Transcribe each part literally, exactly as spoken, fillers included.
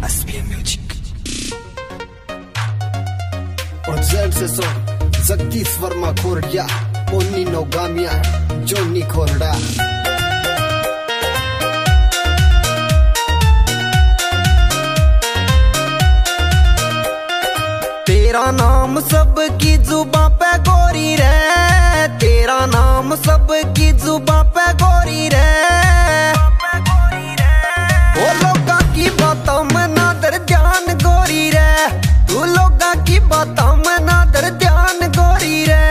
और जेड से सो जगदीश वर्मा खोरडिया, ओनी नौगामिया, जोनी खोरडा। तेरा नाम सबकी जुबां पे गोरी रे, तेरा नाम सबकी जुबां पे गोरी रे। ओ लोगा की बातों में ना दर ध्यान गोरी रे, तू लोगा की बातों में ना दर ध्यान गोरी रे।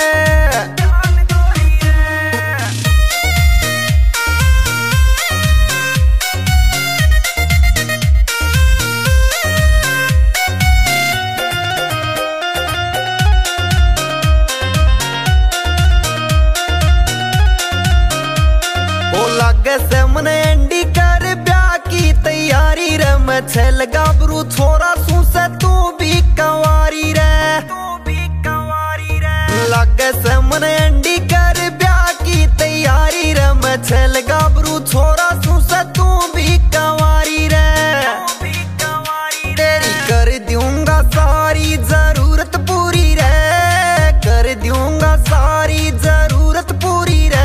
लागे से मने एंडी कर ब्याह की तैयारी रे, मैं छल गाबरू छोरा सू से तू भी कंवारी रे, तू भी कंवारी रे। लागे से मने एंडी कर ब्याह की तैयारी रे, मैं छल गाबरू छोरा सू से तू भी कंवारी रे, तू भी कंवारी। तेरी कर दूंगा सारी जरूरत पूरी रे, कर दूंगा सारी जरूरत पूरी रे।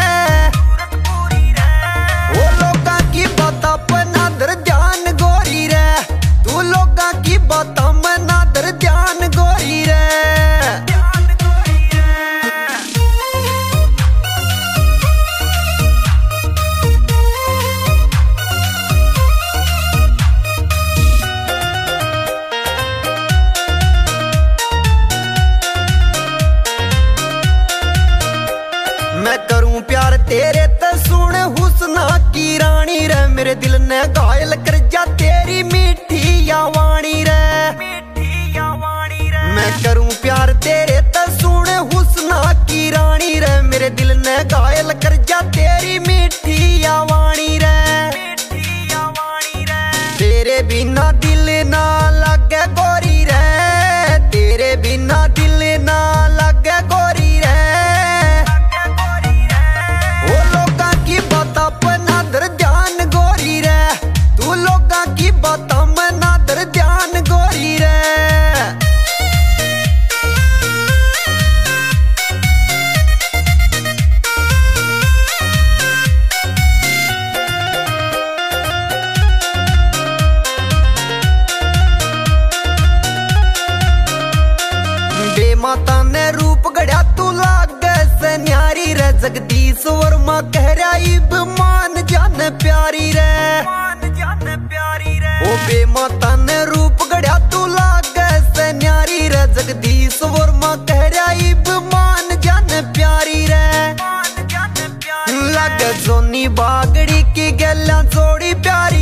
बातों में ना दर ध्यान गोरी रे। मैं करूं प्यार तेरे ते सुन हुस्ना की रानी रे, मेरे दिल ने घायल कर जा तेरी मीठी या वाणी रे, मीठी या वाणी रे। मैं करूं प्यार तेरे ते सुन हुस्ना की रानी रे, मेरे दिल ने घायल कर जा तेरी मीठी या वाणी रे, मीठी या वाणी रे। तेरे बिना दिल ना लगे गोरी रे, तेरे बिना दिल ना लगे गोरी रे। बातों में ना दर ध्यान गोरी रे। बेमाता ने रूप गढ़ा तू लागे से न्यारी रे, जगदीश वर्मा कह रहा इब मान जान प्यारी रे, ओ बेमाता ने रूप गढ़ा तू लागे से न्यारी रे, जगदीश वर्मा कह रहा इब मान जान प्यारी रे। लागे जोनी बागड़ी की गल्ला जोड़ी प्यारी